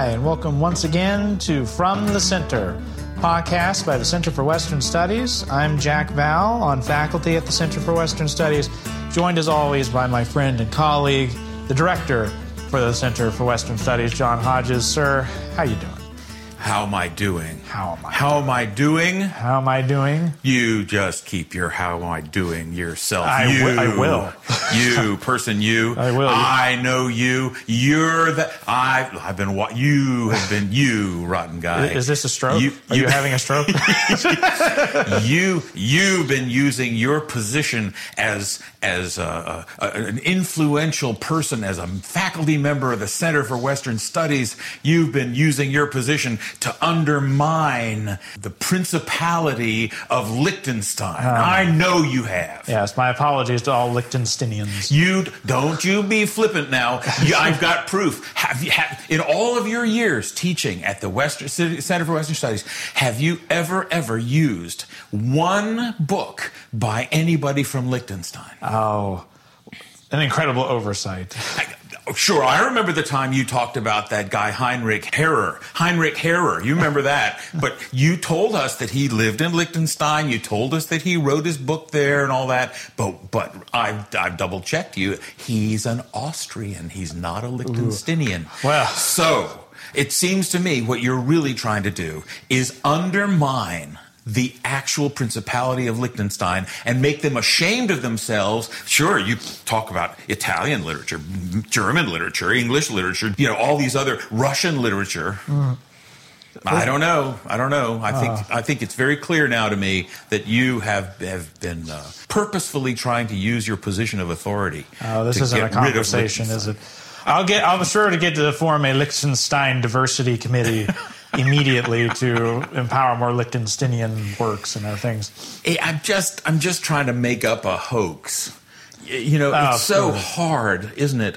Hi, and welcome once again to From the Center, podcast by the Center for Western Studies. I'm Jack Val, on faculty at the Center for Western Studies, joined as always by my friend and colleague, the director for the Center for Western Studies, John Hodges. Sir, how you doing? How am I doing? How am I doing? You just keep your how am I doing yourself. I will. You, person, you. I will. I know you. You're the... I've been... You have been... You, rotten guy. Is this a stroke? Are you having a stroke? You've been using your position as an influential person, as a faculty member of the Center for Western Studies. You've been using your position to undermine the Principality of Liechtenstein. I know you have. Yes, my apologies to all Liechtensteinians. Don't you be flippant now. I've got proof. In all of your years teaching at the Center for Western Studies, have you ever used one book by anybody from Liechtenstein? Oh, an incredible oversight. Sure, I remember the time you talked about that guy Heinrich Herrer. You remember that? But you told us that he lived in Liechtenstein. You told us that he wrote his book there and all that. But I've double-checked you. He's an Austrian. He's not a Liechtensteinian. Well, so it seems to me what you're really trying to do is undermine the actual Principality of Liechtenstein and make them ashamed of themselves. Sure, you talk about Italian literature, German literature, English literature, all these other Russian literature. I don't know. I think it's very clear now to me that you have been purposefully trying to use your position of authority. Oh, this isn't a conversation, is it? I'm sure to get to form a Liechtenstein diversity committee immediately to empower more Liechtensteinian works and other things. Hey, I'm just trying to make up a hoax. It's so hard, isn't it,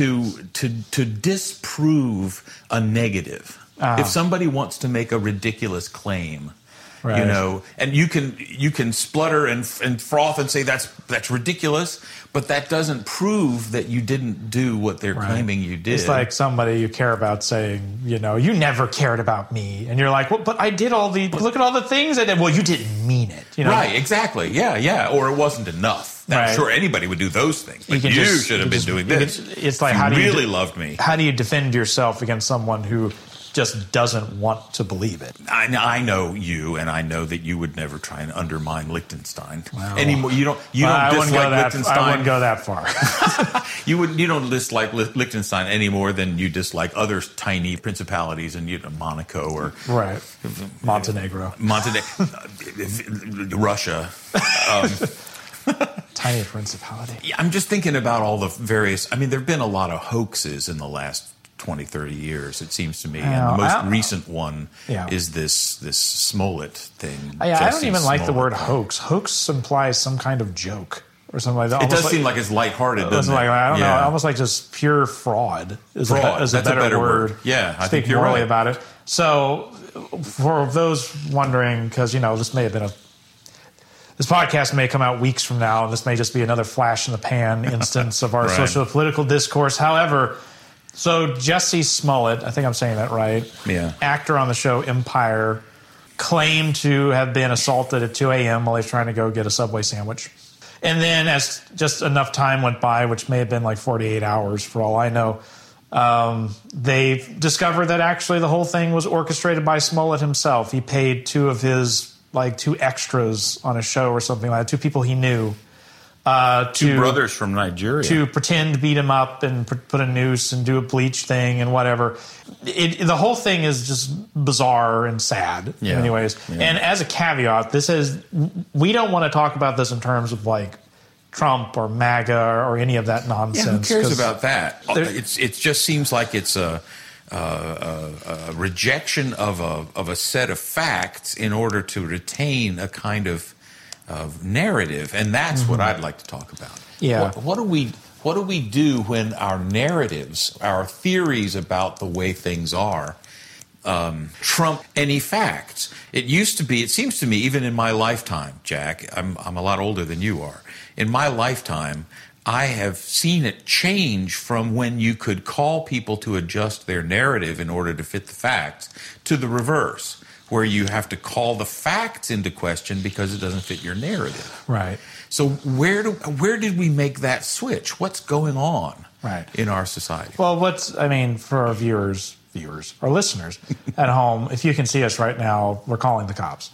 to disprove a negative. If somebody wants to make a ridiculous claim, right, and you can splutter and froth and say that's ridiculous, but that doesn't prove that you didn't do what they're claiming you did. It's like somebody you care about saying, you never cared about me, and you're like, well, but I did look at all the things I did. Well, you didn't mean it, Right? Exactly. Yeah. Or it wasn't enough. Now, I'm sure anybody would do those things, but you should have been doing this. It's like, how do you really loved me? How do you defend yourself against someone who just doesn't want to believe it? I know you, and I know that you would never try and undermine Liechtenstein anymore. You don't dislike Liechtenstein. I wouldn't go that far. You don't dislike Liechtenstein any more than you dislike other tiny principalities in Monaco or Montenegro, Russia. Tiny principality. Yeah, I'm just thinking about all the various. There have been a lot of hoaxes in the last 20, 30 years, it seems to me. And the most recent one is this Smollett thing. I don't even like the word hoax. Hoax implies some kind of joke or something like that. It does seem like it's lighthearted, doesn't it? I don't know. Almost like just pure fraud is a better word. Yeah, I think you're right about it. So for those wondering, because, this may have been this podcast may come out weeks from now, and this may just be another flash in the pan instance of our social political discourse. However, so Jussie Smollett, I think I'm saying that right, actor on the show Empire, claimed to have been assaulted at 2 a.m. while he's trying to go get a Subway sandwich. And then as just enough time went by, which may have been like 48 hours for all I know, they discovered that actually the whole thing was orchestrated by Smollett himself. He paid two of his, two extras on a show or something like that, two people he knew. Two brothers from Nigeria. To pretend to beat him up and put a noose and do a bleach thing and whatever. The whole thing is just bizarre and sad in many ways. Yeah. And as a caveat, we don't want to talk about this in terms of Trump or MAGA or any of that nonsense. Yeah, who cares about that? It just seems like it's a rejection of a set of facts in order to retain a kind of narrative, and that's what I'd like to talk about. Yeah. What do we do when our narratives, our theories about the way things are, trump any facts? It seems to me, even in my lifetime, Jack, I'm a lot older than you are. In my lifetime, I have seen it change from when you could call people to adjust their narrative in order to fit the facts to the reverse, where you have to call the facts into question because it doesn't fit your narrative. Right. So where did we make that switch? What's going on in our society? Well, for our viewers, our listeners at home, if you can see us right now, we're calling the cops.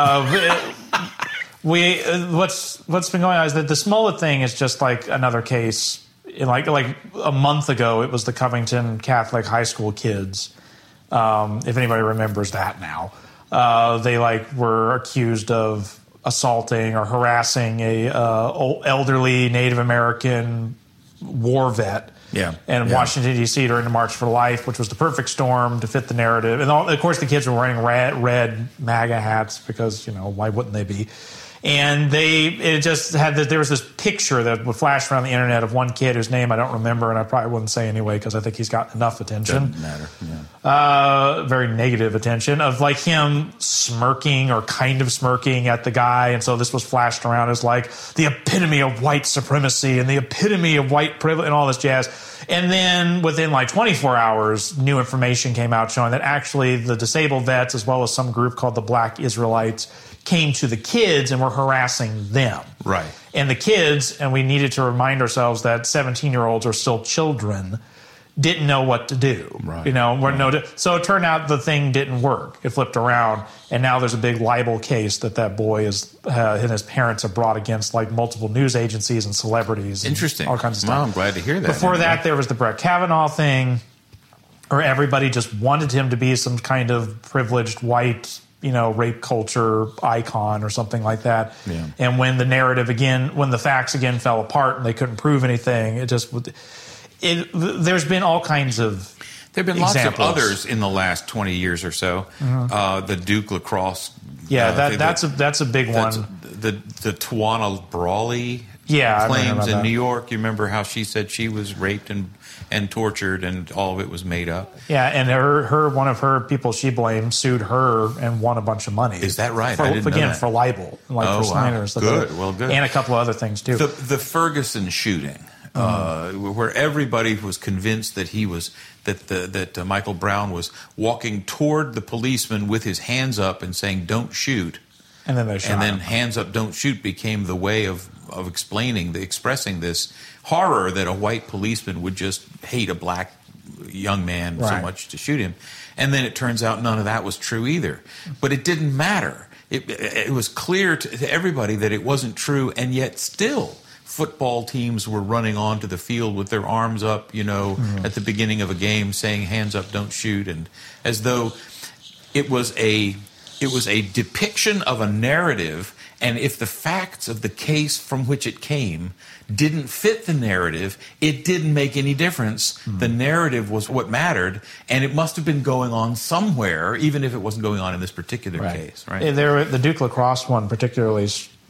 What's been going on is that the Smollett thing is just like another case. Like a month ago, it was the Covington Catholic High School kids. If anybody remembers that now, they were accused of assaulting or harassing a elderly Native American war vet. In Washington, D.C. during the March for Life, which was the perfect storm to fit the narrative. And of course, the kids were wearing red MAGA hats because, why wouldn't they be? And it just had there was this picture that would flash around the internet of one kid whose name I don't remember, and I probably wouldn't say anyway because I think he's gotten enough attention. Doesn't matter. Very negative attention of him smirking or kind of smirking at the guy, and so this was flashed around as the epitome of white supremacy and the epitome of white privilege and all this jazz. And then within 24 hours, new information came out showing that actually the disabled vets, as well as some group called the Black Israelites, came to the kids and were harassing them. Right. And the kids, and we needed to remind ourselves that 17-year-olds are still children, didn't know what to do. Right. So it turned out the thing didn't work. It flipped around, and now there's a big libel case that boy and his parents have brought against multiple news agencies and celebrities. Interesting. And all kinds of stuff. Well, I'm glad to hear that. Before that, there was the Brett Kavanaugh thing, where everybody just wanted him to be some kind of privileged white rape culture icon or something like that. Yeah. And when the facts again fell apart and they couldn't prove anything, there's been all kinds of there have been examples. Lots of others in the last 20 years or so. Mm-hmm. The Duke lacrosse. That's a big one. The Tawana Brawley claims in New York. You remember how she said she was raped and tortured, and all of it was made up. Yeah, and one of her people she blamed sued her and won a bunch of money. Is that right? For, I didn't know that. For libel, for slander and stuff. Good, well, good. And a couple of other things too. The Ferguson shooting, where everybody was convinced that that Michael Brown was walking toward the policeman with his hands up and saying, "Don't shoot." And then they shot And then him. hands up, don't shoot became the way of expressing this horror that a white policeman would just hate a black young man so much to shoot him. And then it turns out none of that was true either. But it didn't matter. It was clear to everybody that it wasn't true, and yet still football teams were running onto the field with their arms up, at the beginning of a game saying, hands up, don't shoot, and as though it was a depiction of a narrative, and if the facts of the case from which it came didn't fit the narrative, it didn't make any difference. The narrative was what mattered, and it must have been going on somewhere, even if it wasn't going on in this particular case. Right? The Duke lacrosse one particularly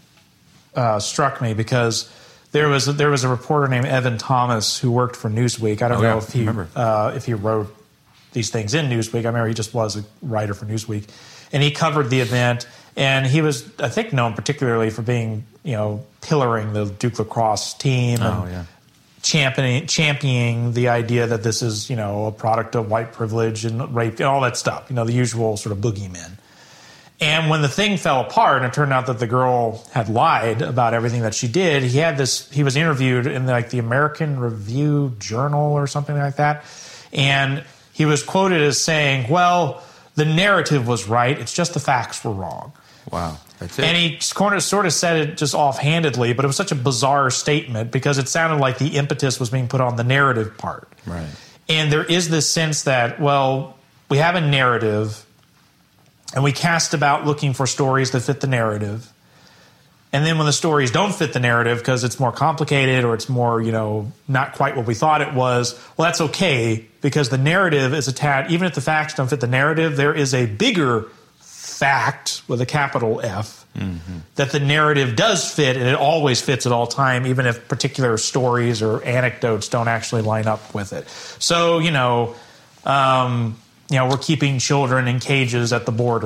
struck me because there was a reporter named Evan Thomas who worked for Newsweek. I don't know if he wrote these things in Newsweek. I remember he just was a writer for Newsweek. And he covered the event, and he was, I think, known particularly for being, pillaring the Duke lacrosse team and championing the idea that this is, a product of white privilege and rape and all that stuff, the usual sort of boogeymen. And when the thing fell apart and it turned out that the girl had lied about everything that she did, he was interviewed in the American Review Journal or something like that. And he was quoted as saying, well, the narrative was right. It's just the facts were wrong. Wow. That's it. And he sort of said it just offhandedly, but it was such a bizarre statement because it sounded like the impetus was being put on the narrative part. Right. And there is this sense that, well, we have a narrative and we cast about looking for stories that fit the narrative. And then when the stories don't fit the narrative because it's more complicated or it's more, not quite what we thought it was, well, that's okay because the narrative is attached. Even if the facts don't fit the narrative, there is a bigger fact with a capital F that the narrative does fit, and it always fits at all time, even if particular stories or anecdotes don't actually line up with it. So, we're keeping children in cages at the border.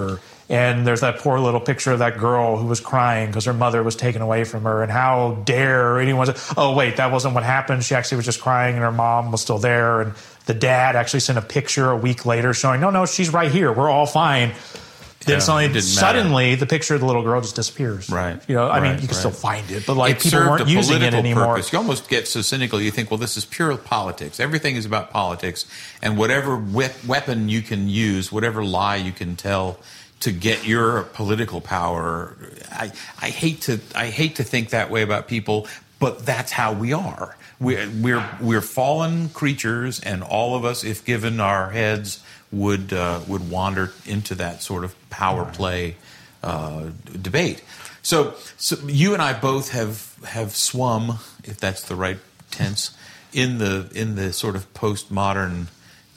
And there's that poor little picture of that girl who was crying because her mother was taken away from her. And how dare anyone say, oh, wait, that wasn't what happened. She actually was just crying and her mom was still there. And the dad actually sent a picture a week later showing, no, she's right here. We're all fine. Then suddenly the picture of the little girl just disappears. Right. I mean, you can still find it, but like people weren't using it anymore. Purpose. You almost get so cynical. You think, well, this is pure politics. Everything is about politics, and whatever weapon you can use, whatever lie you can tell to get your political power. I hate to think that way about people, but that's how we are. We're fallen creatures, and all of us, if given our heads, would wander into that sort of power play debate. So you and I both have swum, if that's the right tense, in the sort of postmodern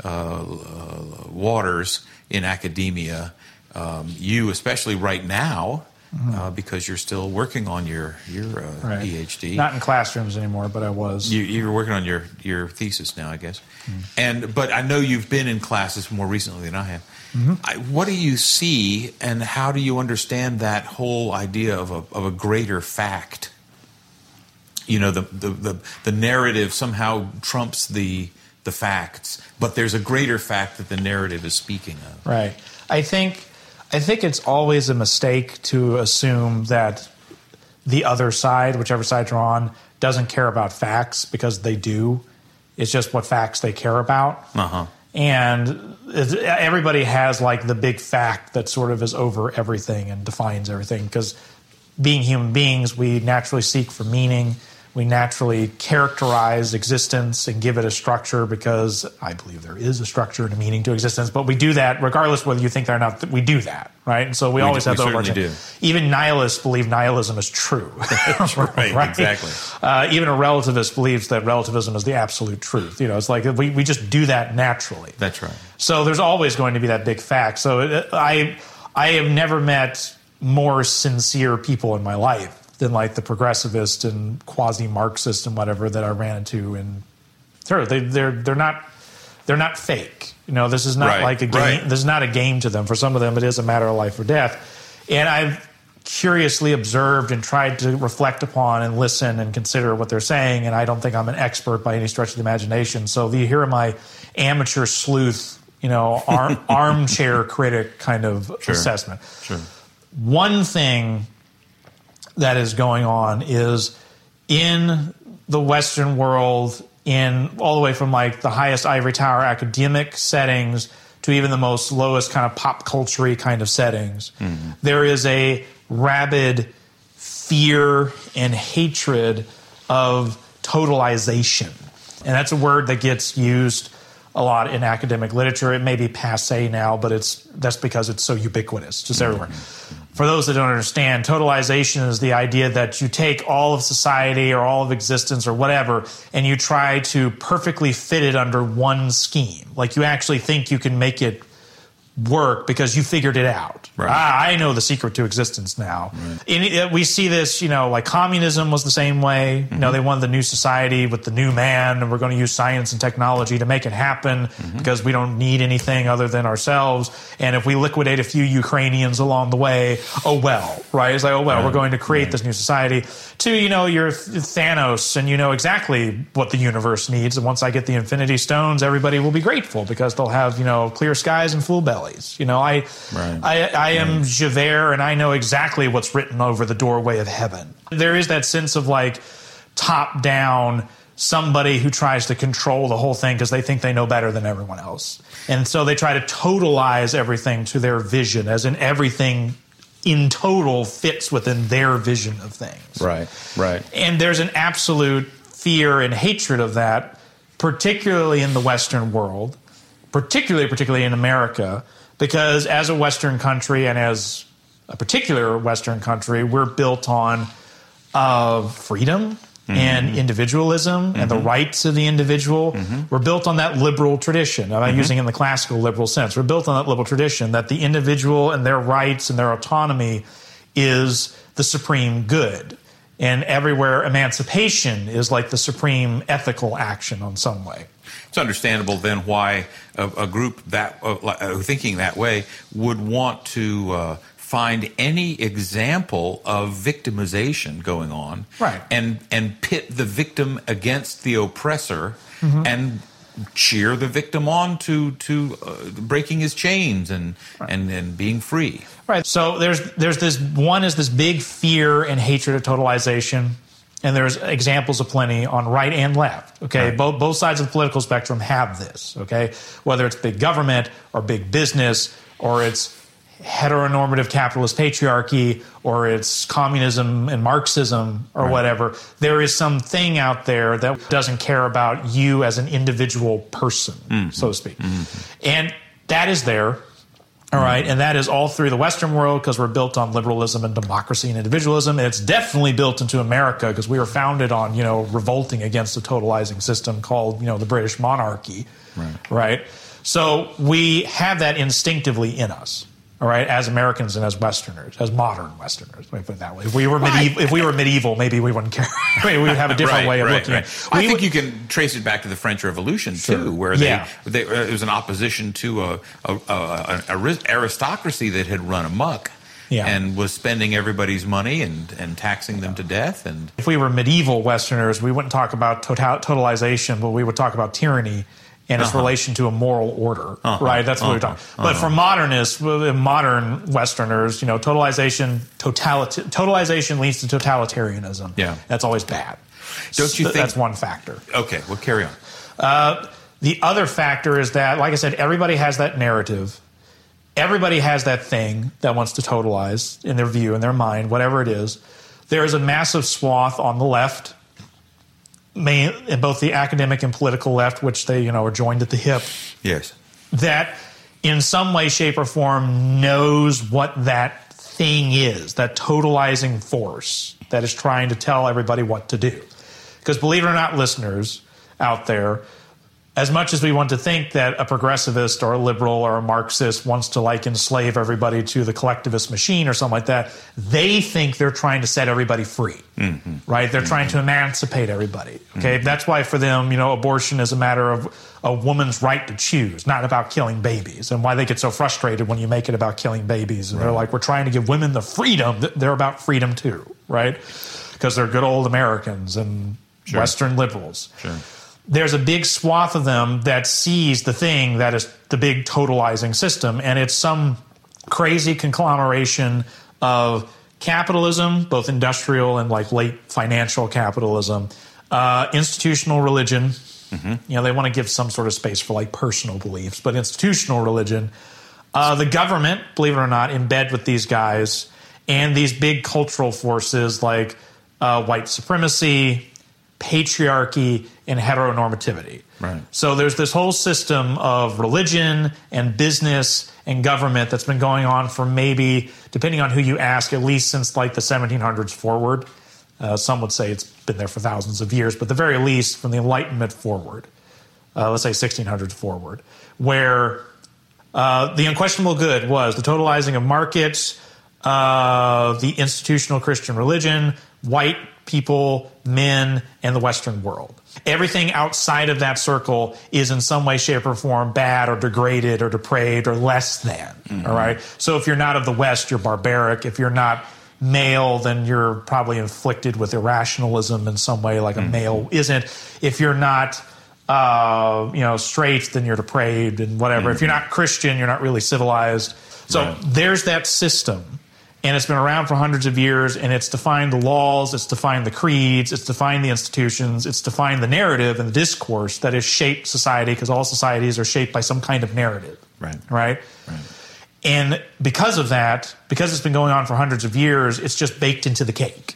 waters in academia. You especially right now. Because you're still working on your right. PhD. Not in classrooms anymore, but I was. You're working on your thesis now, I guess. But I know you've been in classes more recently than I have. What do you see, and how do you understand that whole idea of a greater fact? You know, the narrative somehow trumps the facts, but there's a greater fact that the narrative is speaking of. Right. I think it's always a mistake to assume that the other side, whichever side you're on, doesn't care about facts, because they do. It's just what facts they care about. And everybody has like the big fact that sort of is over everything and defines everything, because being human beings, we naturally seek for meaning. We naturally characterize existence and give it a structure, because I believe there is a structure and a meaning to existence. But we do that regardless whether you think that or not. We do that, right? And so we always have the overarching. Even nihilists believe nihilism is true. right, exactly. Even a relativist believes that relativism is the absolute truth. It's like we just do that naturally. That's right. So there's always going to be that big fact. So I have never met more sincere people in my life than like the progressivist and quasi-Marxist and whatever that I ran into. And they're not fake. This is not like a game. Right. This is not a game to them. For some of them, it is a matter of life or death. And I've curiously observed and tried to reflect upon and listen and consider what they're saying. And I don't think I'm an expert by any stretch of the imagination. So you hear my amateur sleuth, armchair critic kind of assessment. Sure. One thing that is going on is in the Western world, in all the way from like the highest ivory tower academic settings to even the most lowest kind of pop culture-y kind of settings, there is a rabid fear and hatred of totalization. And that's a word that gets used a lot in academic literature. It may be passé now, but that's because it's so ubiquitous, just everywhere. For those that don't understand, totalization is the idea that you take all of society or all of existence or whatever, and you try to perfectly fit it under one scheme. Like you actually think you can make it work because you figured it out. Right. I know the secret to existence now. Right. We see this, like communism was the same way. They wanted the new society with the new man, and we're going to use science and technology to make it happen because we don't need anything other than ourselves. And if we liquidate a few Ukrainians along the way, right? It's like, we're going to create this new society. To, you're Thanos, and you know exactly what the universe needs. And once I get the Infinity Stones, everybody will be grateful because they'll have, clear skies and full bellies. I am Javert, and I know exactly what's written over the doorway of heaven. There is that sense of like top down, somebody who tries to control the whole thing because they think they know better than everyone else. And so they try to totalize everything to their vision, as in everything in total fits within their vision of things. Right. And there's an absolute fear and hatred of that, particularly in the Western world, particularly in America, because as a Western country and as a particular Western country, we're built on freedom and individualism and the rights of the individual. We're built on that liberal tradition. I'm not using it in the classical liberal sense. We're built on that liberal tradition that the individual and their rights and their autonomy is the supreme good. And everywhere emancipation is like the supreme ethical action on some way. It's understandable then why a group that thinking that way would want to find any example of victimization going on, right, and pit the victim against the oppressor, and cheer the victim on to breaking his chains and being free. Right. So there's this big fear and hatred of totalization. And there's examples aplenty on right and left. Okay, right. Both sides of the political spectrum have this. Okay, whether it's big government or big business, or it's heteronormative capitalist patriarchy, or it's communism and Marxism, or whatever. There is something out there that doesn't care about you as an individual person, so to speak, and that is there. All right, and that is all through the Western world because we're built on liberalism and democracy and individualism. And it's definitely built into America because we were founded on, revolting against a totalizing system called, the British monarchy, right? So we have that instinctively in us, all right, as Americans and as Westerners, as modern Westerners. Let me put it that way. If we were medieval, maybe we wouldn't care. We would have a different way of looking at it. I think you can trace it back to the French Revolution too, where it was an opposition to an aristocracy that had run amok. And was spending everybody's money and taxing them to death. And if we were medieval Westerners, we wouldn't talk about totalization, but we would talk about tyranny and its relation to a moral order, right? That's what we're talking about. But for modernists, modern Westerners, totalization leads to totalitarianism. Yeah. That's always bad. Don't you think? That's one factor. Okay, well, carry on. The other factor is that, like I said, everybody has that narrative. Everybody has that thing that wants to totalize in their view, in their mind, whatever it is. There is a massive swath on the left, in both the academic and political left, which they, are joined at the hip. Yes. That in some way, shape, or form knows what that thing is, that totalizing force that is trying to tell everybody what to do. Because believe it or not, listeners out there, as much as we want to think that a progressivist or a liberal or a Marxist wants to enslave everybody to the collectivist machine or something like that, they think they're trying to set everybody free, right? They're trying to emancipate everybody, okay? That's why for them, abortion is a matter of a woman's right to choose, not about killing babies, and why they get so frustrated when you make it about killing babies. And they're like, we're trying to give women the freedom. They're about freedom too, right? Because they're good old Americans and Western liberals. Sure. There's a big swath of them that sees the thing that is the big totalizing system, and it's some crazy conglomeration of capitalism, both industrial and late financial capitalism, institutional religion. They want to give some sort of space for personal beliefs, but institutional religion, the government, believe it or not, in bed with these guys, and these big cultural forces like white supremacy, patriarchy, and heteronormativity. Right. So there's this whole system of religion and business and government that's been going on for maybe, depending on who you ask, at least since the 1700s forward. Some would say it's been there for thousands of years, but at the very least from the Enlightenment forward, let's say 1600s forward, where the unquestionable good was the totalizing of markets, the institutional Christian religion, white people, men, and the Western world. Everything outside of that circle is in some way, shape, or form bad or degraded or depraved or less than. All right? So if you're not of the West, you're barbaric. If you're not male, then you're probably inflicted with irrationalism in some way, like a male isn't. If you're not straight, then you're depraved and whatever. If you're not Christian, you're not really civilized. So there's that system. And it's been around for hundreds of years, and it's defined the laws, it's defined the creeds, it's defined the institutions, it's defined the narrative and the discourse that has shaped society, because all societies are shaped by some kind of narrative. Right? And because of that, because it's been going on for hundreds of years, it's just baked into the cake.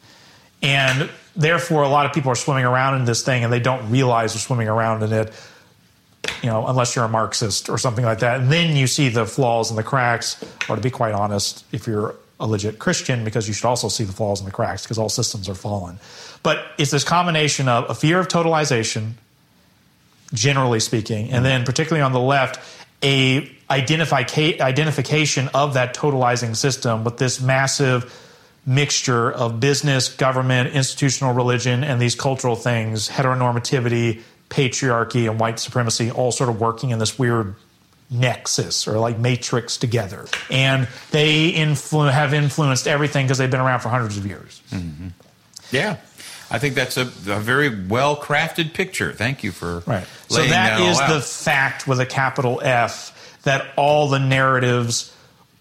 And therefore, a lot of people are swimming around in this thing, and they don't realize they're swimming around in it, unless you're a Marxist or something like that. And then you see the flaws and the cracks, or to be quite honest, if you're a legit Christian, because you should also see the flaws and the cracks, because all systems are fallen. But it's this combination of a fear of totalization, generally speaking, and then particularly on the left, a identification of that totalizing system with this massive mixture of business, government, institutional religion, and these cultural things, heteronormativity, patriarchy and white supremacy all sort of working in this weird nexus or like matrix together. And they have influenced everything because they've been around for hundreds of years. Mm-hmm. Yeah. I think that's a very well-crafted picture. Thank you for laying So that is out. the fact with a capital F that all the narratives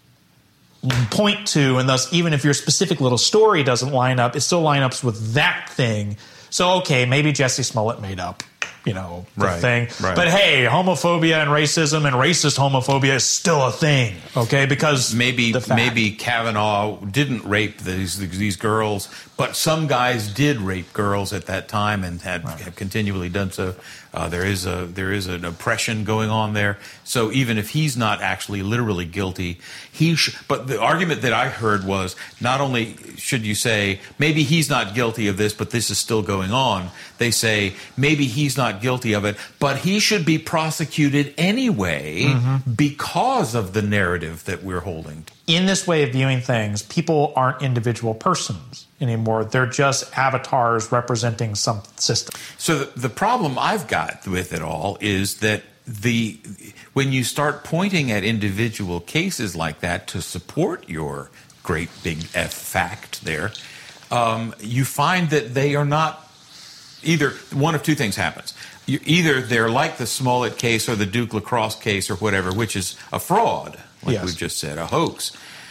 point to, and thus even if your specific little story doesn't line up, it still lines up with that thing. So, okay, maybe Jesse Smollett made up, the thing. Right. But hey, homophobia and racism and racist homophobia is still a thing, okay? Because maybe Kavanaugh didn't rape these girls, but some guys did rape girls at that time and have continually done so. There is an oppression going on there. So even if he's not actually literally guilty, but the argument that I heard was not only should you say maybe he's not guilty of this, but this is still going on. They say maybe he's not guilty of it, but he should be prosecuted anyway because of the narrative that we're holding. In this way of viewing things, people aren't individual persons anymore. They're just avatars representing some system. So the problem I've got with it all is that when you start pointing at individual cases like that to support your great big F fact there, you find that they are not either. One of two things happens. Either they're like the Smollett case or the Duke Lacrosse case or whatever, which is a fraud, like we've just said, a hoax.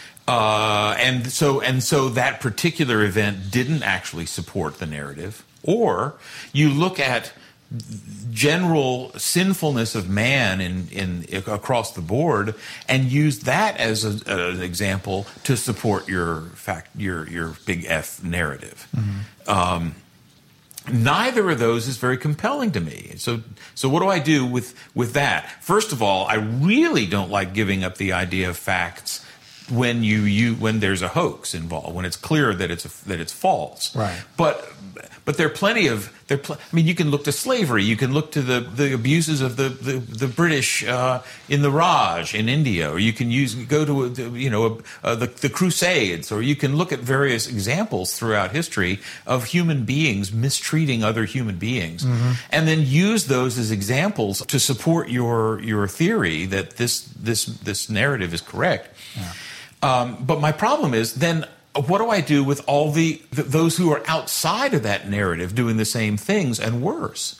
And so that particular event didn't actually support the narrative. Or you look at general sinfulness of man in across the board and use that as an example to support your big F narrative. Mm-hmm. Neither of those is very compelling to me. So what do I do with that? First of all, I really don't like giving up the idea of facts when when there's a hoax involved, when it's clear that it's false. Right. But there are plenty of you can look to slavery, you can look to the abuses of the British in the Raj in India, or you can go to the Crusades, or you can look at various examples throughout history of human beings mistreating other human beings, and then use those as examples to support your theory that this narrative is correct. Yeah. But my problem is then, what do I do with all those who are outside of that narrative doing the same things and worse?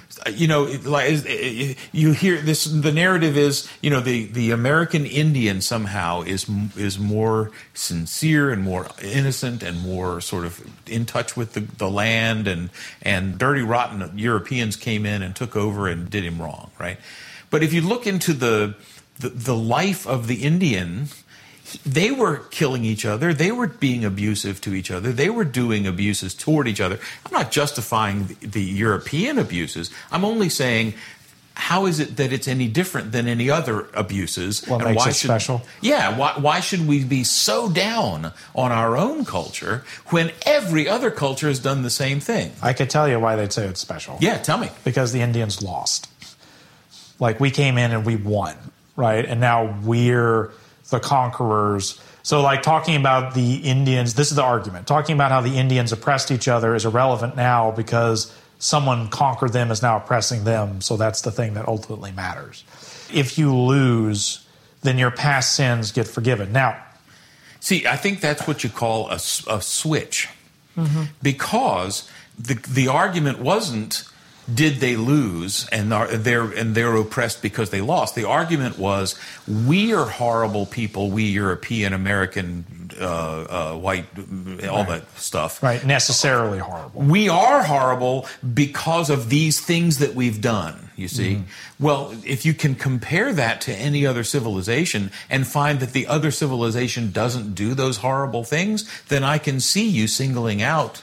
Mm-hmm. You hear this. The narrative is, the American Indian somehow is more sincere and more innocent and more sort of in touch with the land, and dirty, rotten Europeans came in and took over and did him wrong, right? But if you look into the life of the Indian, they were killing each other. They were being abusive to each other. They were doing abuses toward each other. I'm not justifying the European abuses. I'm only saying, how is it that it's any different than any other abuses? What makes it special? Yeah, why should we be so down on our own culture when every other culture has done the same thing? I could tell you why they'd say it's special. Yeah, tell me. Because the Indians lost. Like, we came in and we won, right? And now we're the conquerors. So, like, talking about the Indians, this is the argument. Talking about how the Indians oppressed each other is irrelevant now because someone conquered them is now oppressing them. So that's the thing that ultimately matters. If you lose, then your past sins get forgiven. Now, see, I think that's what you call a switch, because the argument wasn't, did they lose and they're oppressed because they lost? The argument was, we are horrible people, we European, American, white, all that stuff. Right, necessarily horrible. We are horrible because of these things that we've done, you see. Well, if you can compare that to any other civilization and find that the other civilization doesn't do those horrible things, then I can see you singling out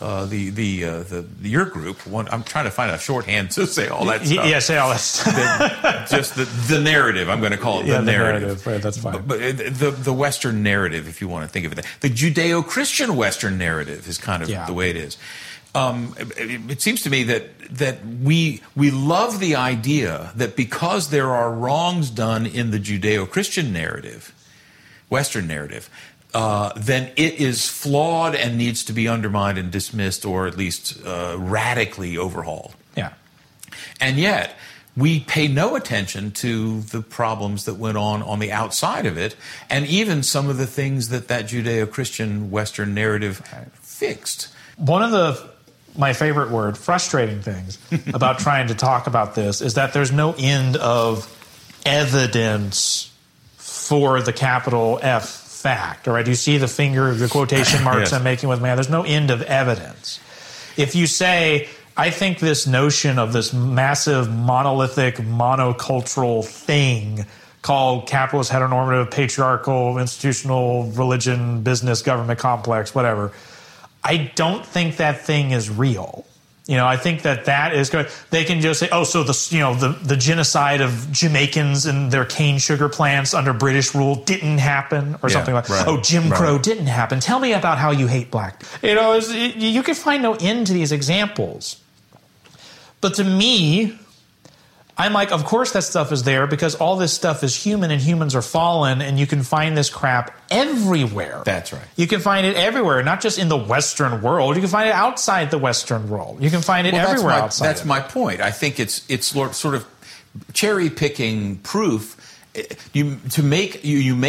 your group. I'm trying to find a shorthand to say all that stuff. Yeah, say all that stuff. Just the narrative. I'm going to call it the narrative. Right, that's fine. But the Western narrative, if you want to think of it, the Judeo-Christian Western narrative is kind of the way it is. It seems to me that we love the idea that because there are wrongs done in the Judeo-Christian narrative, Western narrative, then it is flawed and needs to be undermined and dismissed, or at least radically overhauled. Yeah. And yet, we pay no attention to the problems that went on the outside of it, and even some of the things that Judeo-Christian Western narrative fixed. One of my favorite word, frustrating things about trying to talk about this is that there's no end of evidence for the capital F fact. All right, you see the quotation marks yes. I'm making with man. There's no end of evidence. If you say, I think this notion of this massive monolithic monocultural thing called capitalist, heteronormative, patriarchal, institutional, religion, business, government complex, whatever, I don't think that thing is real. I think that is good. They can just say, oh, so the genocide of Jamaicans and their cane sugar plants under British rule didn't happen, or something like that. Oh, Jim Crow didn't happen. Tell me about how you hate black. You can find no end to these examples. But to me, I'm like, of course that stuff is there because all this stuff is human and humans are fallen, and you can find this crap everywhere. That's right. You can find it everywhere, not just in the Western world. You can find it outside the Western world. You can find it everywhere outside. That's my point. I think it's sort of cherry-picking proof. You make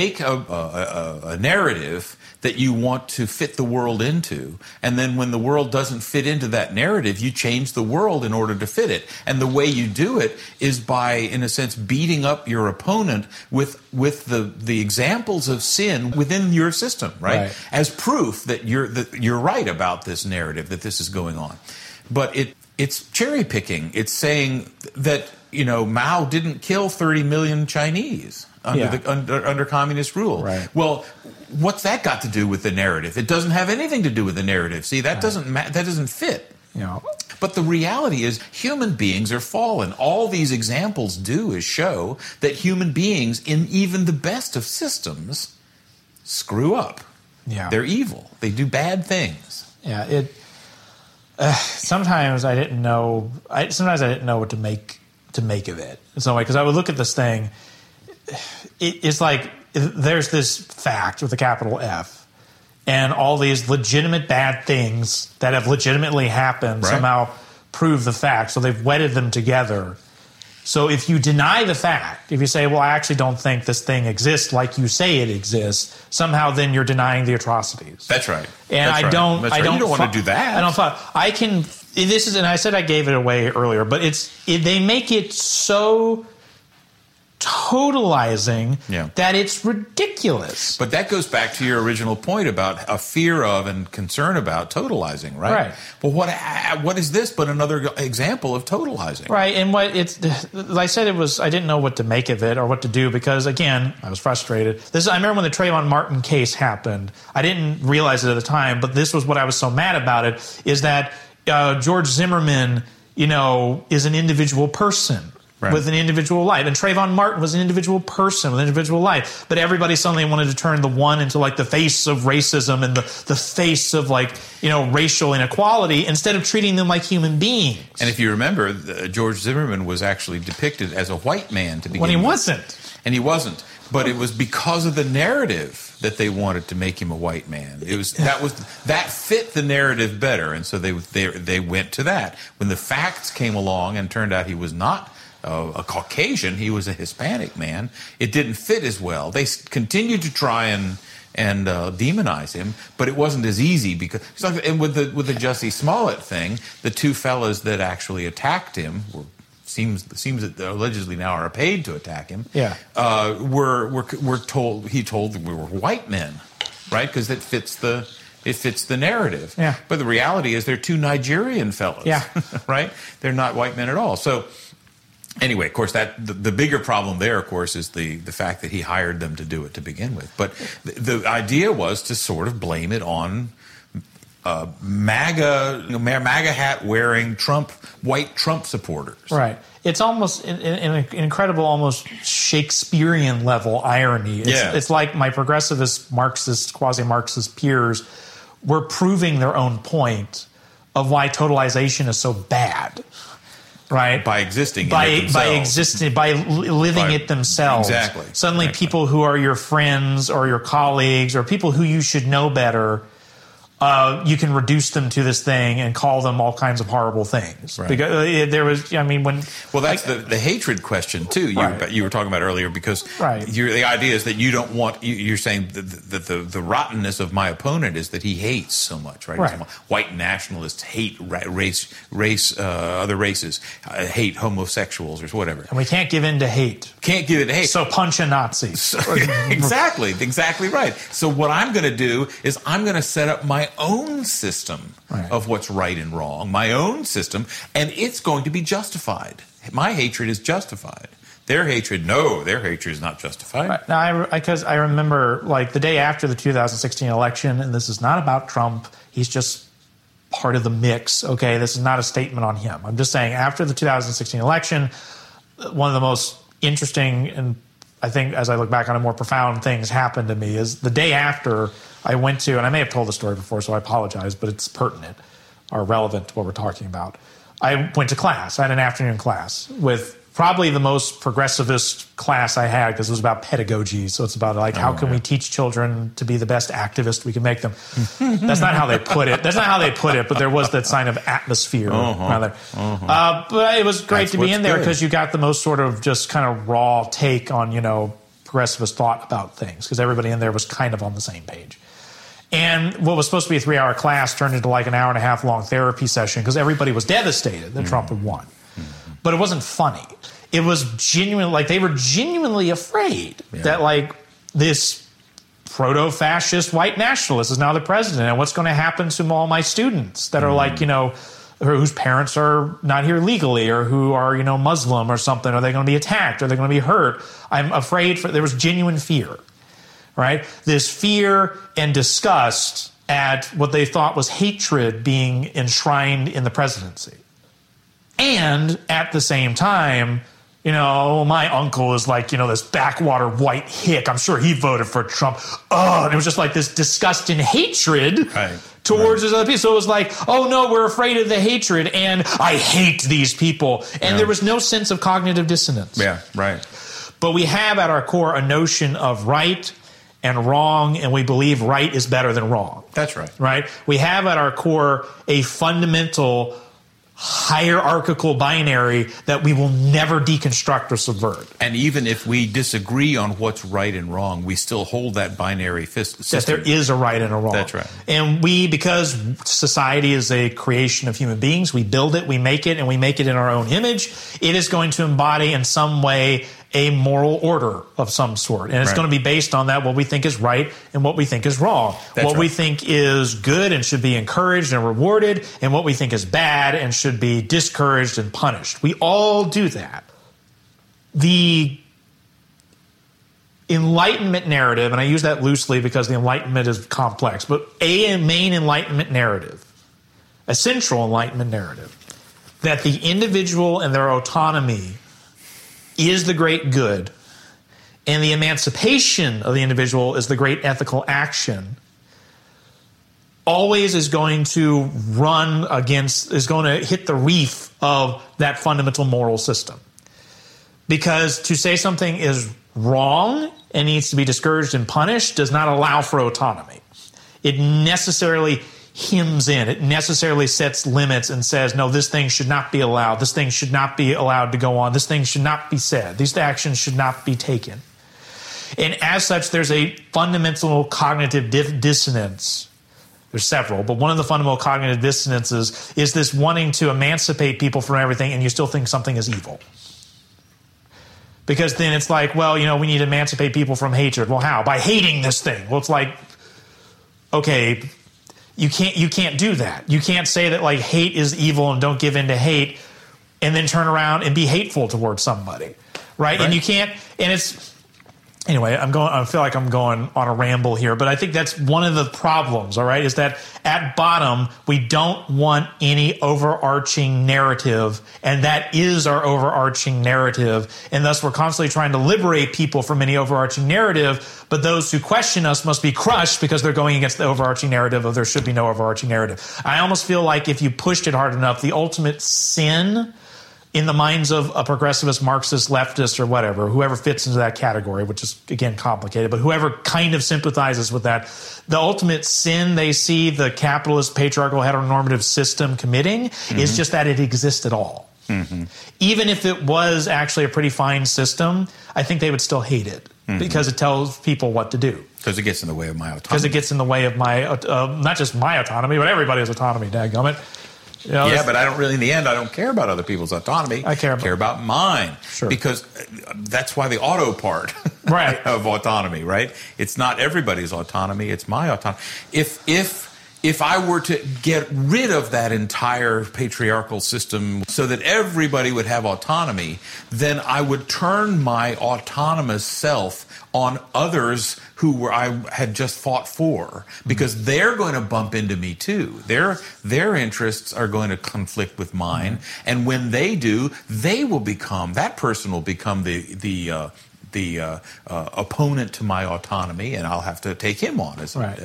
a narrative that you want to fit the world into, and then when the world doesn't fit into that narrative, you change the world in order to fit it. And the way you do it is by, in a sense, beating up your opponent with the examples of sin within your system, right? As proof that you're right about this narrative, that this is going on. But it's cherry picking. It's saying that Mao didn't kill 30 million Chinese under communist rule. Right. Well, what's that got to do with the narrative? It doesn't have anything to do with the narrative. See, that doesn't fit. But the reality is human beings are fallen. All these examples do is show that human beings, in even the best of systems, screw up. Yeah. They're evil. They do bad things. Yeah. Sometimes I didn't know. Sometimes I didn't know what to make of it in some way, because I would look at this thing. It's like there's this fact with a capital F, and all these legitimate bad things that have legitimately happened somehow prove the fact. So they've wedded them together. So if you deny the fact, if you say, well, I actually don't think this thing exists like you say it exists, somehow then you're denying the atrocities. That's right. And That's I don't right. You don't want to do that. I don't. I can. This is, and I said I gave it away earlier, but they make it so totalizing that it's ridiculous. But that goes back to your original point about a fear of and concern about totalizing, right? Right. Well, what is this but another example of totalizing? Right. And I said, I didn't know what to make of it or what to do because, again, I was frustrated. I remember when the Trayvon Martin case happened. I didn't realize it at the time, but this was what I was so mad about it, is that George Zimmerman, is an individual person. Right. With an individual life. And Trayvon Martin was an individual person with an individual life. But everybody suddenly wanted to turn the one into like the face of racism and the face of racial inequality instead of treating them like human beings. And if you remember, George Zimmerman was actually depicted as a white man to begin with. When he wasn't. And he wasn't. But it was because of the narrative that they wanted to make him a white man. That fit the narrative better. And so they went to that. When the facts came along and turned out he was not a Caucasian, he was a Hispanic man, it didn't fit as well. They continued to try and demonize him, but it wasn't as easy because and with the Jussie Smollett thing, the two fellas that actually attacked him seems that they allegedly now are paid to attack him. Yeah, were told that we were white men, right? Because it fits the narrative. Yeah. But the reality is they're two Nigerian fellas. Yeah. Right? They're not white men at all. So anyway, of course, the bigger problem there, of course, is the fact that he hired them to do it to begin with. But the idea was to sort of blame it on MAGA hat wearing white Trump supporters. Right. It's almost an incredible, almost Shakespearean level irony. It's like my progressivist, Marxist, quasi-Marxist peers were proving their own point of why totalization is so bad. Right, by existing, by living it themselves. Exactly. Suddenly, people who are your friends or your colleagues or people who you should know better you can reduce them to this thing and call them all kinds of horrible things. Right. Because there was, I mean, when... Well, that's the hatred question, too, you were talking about earlier, because the idea is that you don't want... You're saying that the rottenness of my opponent is that he hates so much, right? White nationalists hate other races, hate homosexuals or whatever. And we can't give in to hate. Can't give in to hate. So punch a Nazi. Exactly right. So what I'm going to do is I'm going to set up my own system of what's right and wrong, my own system, and it's going to be justified. My hatred is justified. Their hatred is not justified. Right. Now, because I remember, like, the day after the 2016 election, and this is not about Trump, he's just part of the mix, okay? This is not a statement on him. I'm just saying, after the 2016 election, one of the most interesting, and I think as I look back on it, more profound things happened to me is the day after I went to, and I may have told the story before, so I apologize, but it's pertinent or relevant to what we're talking about. I went to class. I had an afternoon class with probably the most progressivist class I had, because it was about pedagogy. So it's about, like, how can we teach children to be the best activists we can make them? That's not how they put it. But there was that sign of atmosphere. But it was great to be in there because you got the most sort of just kind of raw take on, progressivist thought about things, because everybody in there was kind of on the same page. And what was supposed to be a 3-hour class turned into like an hour and a half long therapy session because everybody was devastated that Trump had won. But it wasn't funny. It was genuine, like they were genuinely afraid that like this proto-fascist white nationalist is now the president, and what's going to happen to all my students that are like, whose parents are not here legally, or who are, Muslim or something. Are they going to be attacked? Are they going to be hurt? I'm afraid there was genuine fear. Right? This fear and disgust at what they thought was hatred being enshrined in the presidency. And at the same time, my uncle is like, this backwater white hick. I'm sure he voted for Trump. Oh, and it was just like this disgust and hatred towards this other people. So it was like, oh no, we're afraid of the hatred, and I hate these people. And there was no sense of cognitive dissonance. Yeah, right. But we have at our core a notion of right and wrong, and we believe right is better than wrong. That's right. Right? We have at our core a fundamental hierarchical binary that we will never deconstruct or subvert. And even if we disagree on what's right and wrong, we still hold that binary system. That there is a right and a wrong. That's right. And because society is a creation of human beings, we build it, we make it, and we make it in our own image, it is going to embody in some way a moral order of some sort. And it's going to be based on that, what we think is right and what we think is wrong. What we think is good and should be encouraged and rewarded, and what we think is bad and should be discouraged and punished. We all do that. The Enlightenment narrative, and I use that loosely because the Enlightenment is complex, but a main Enlightenment narrative, a central Enlightenment narrative, that the individual and their autonomy is the great good, and the emancipation of the individual is the great ethical action, always is going to is going to hit the reef of that fundamental moral system. Because to say something is wrong and needs to be discouraged and punished does not allow for autonomy. It necessarily hems in. It necessarily sets limits and says, no, this thing should not be allowed. This thing should not be allowed to go on. This thing should not be said. These actions should not be taken. And as such, there's a fundamental cognitive dissonance. There's several, but one of the fundamental cognitive dissonances is this wanting to emancipate people from everything, and you still think something is evil. Because then it's like, well, we need to emancipate people from hatred. Well, how? By hating this thing. Well, it's like, okay, you can't do that. You can't say that like hate is evil and don't give in to hate, and then turn around and be hateful towards somebody, right? And you can't. And it's anyway. I feel like I'm going on a ramble here, but I think that's one of the problems. All right, is that at bottom we don't want any overarching narrative, and that is our overarching narrative, and thus we're constantly trying to liberate people from any overarching narrative. But those who question us must be crushed because they're going against the overarching narrative of there should be no overarching narrative. I almost feel like if you pushed it hard enough, the ultimate sin in the minds of a progressivist, Marxist, leftist, or whatever, whoever fits into that category, which is, again, complicated, but whoever kind of sympathizes with that, the ultimate sin they see the capitalist, patriarchal, heteronormative system committing is just that it exists at all. Even if it was actually a pretty fine system, I think they would still hate it because it tells people what to do. Because it gets in the way of my autonomy. Because it gets in the way of my, not just my autonomy, but everybody's autonomy, dadgummit. You know, yeah, but I don't really, in the end, I don't care about other people's autonomy. I care about mine. Sure. Because that's why the auto part of autonomy, right? It's not everybody's autonomy, it's my autonomy. If I were to get rid of that entire patriarchal system so that everybody would have autonomy, then I would turn my autonomous self on others who I had just fought for, because they're going to bump into me too. Their interests are going to conflict with mine, and when they do, that person will become the opponent to my autonomy, and I'll have to take him on as right.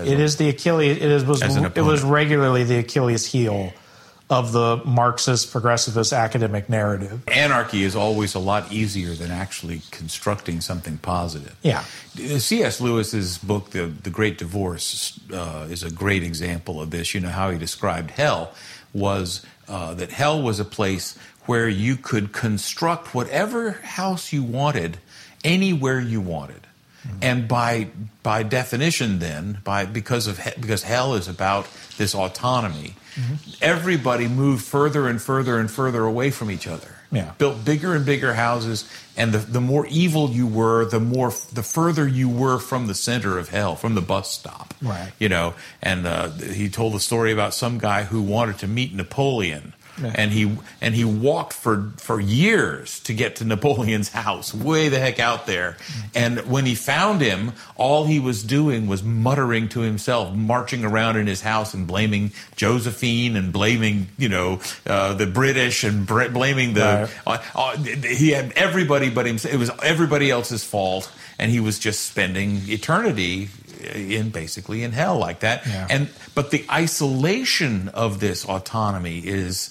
It was regularly the Achilles heel of the Marxist progressivist academic narrative. Anarchy is always a lot easier than actually constructing something positive. Yeah. C.S. Lewis's book, The Great Divorce, is a great example of this. You know how he described hell was that hell was a place where you could construct whatever house you wanted anywhere you wanted. And by definition then, because hell is about this autonomy, everybody moved further and further and further away from each other. Yeah. Built bigger and bigger houses, and the more evil you were, the further you were from the center of hell, from the bus stop. Right. You know, and he told a story about some guy who wanted to meet Napoleon. Yeah. And he walked for years to get to Napoleon's house, way the heck out there. And when he found him, all he was doing was muttering to himself, marching around in his house and blaming Josephine and blaming the British and blaming the. Right. He had everybody but himself. It was everybody else's fault, and he was just spending eternity basically in hell like that. Yeah. But the isolation of this autonomy is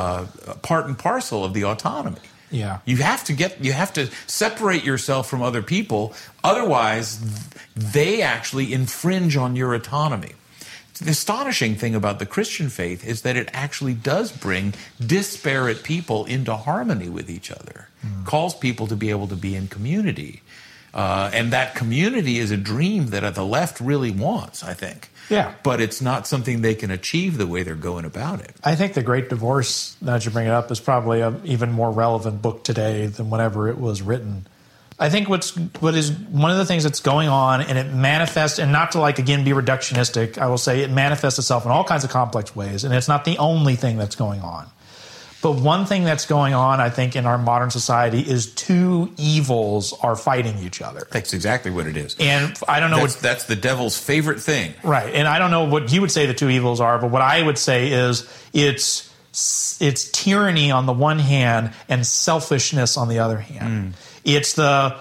part and parcel of the autonomy. Yeah. You have to separate yourself from other people, otherwise they actually infringe on your autonomy. The astonishing thing about the Christian faith is that it actually does bring disparate people into harmony with each other, calls people to be able to be in community. And that community is a dream that the left really wants, I think. Yeah. But it's not something they can achieve the way they're going about it. I think The Great Divorce, now that you bring it up, is probably an even more relevant book today than whenever it was written. I think what is one of the things that's going on, and it manifests, and not to again be reductionistic, I will say it manifests itself in all kinds of complex ways, and it's not the only thing that's going on. But one thing that's going on, I think, in our modern society is two evils are fighting each other. That's exactly what it is. And I don't know that's the devil's favorite thing. Right. And I don't know what you would say the two evils are, but what I would say is it's tyranny on the one hand and selfishness on the other hand. It's the